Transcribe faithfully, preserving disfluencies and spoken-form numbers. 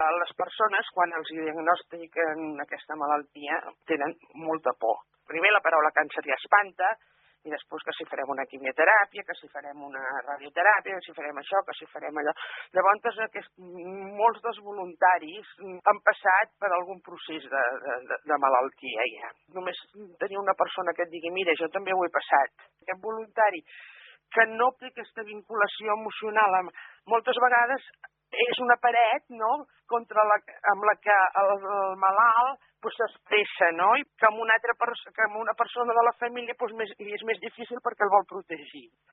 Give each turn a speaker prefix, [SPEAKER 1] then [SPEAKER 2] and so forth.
[SPEAKER 1] les persones, quan els diagnostiquen aquesta malaltia, tenen molta por. Primer la paraula càncer ja espanta, i després que si farem una quimioteràpia, que si farem una radioteràpia, que si farem això, que si farem allò. Llavors, aquest, molts dels voluntaris han passat per algun procés de, de, de malaltia ja. Només tenir una persona que et digui, mira, jo també ho he passat. Aquest voluntari que no té aquesta vinculació emocional, amb, moltes vegades és una paret, no?, contra la, amb la que el, el malalt pues, s'expressa, no?, i que amb una altra perso que amb una persona de la família pues, més, és més difícil perquè el vol protegir.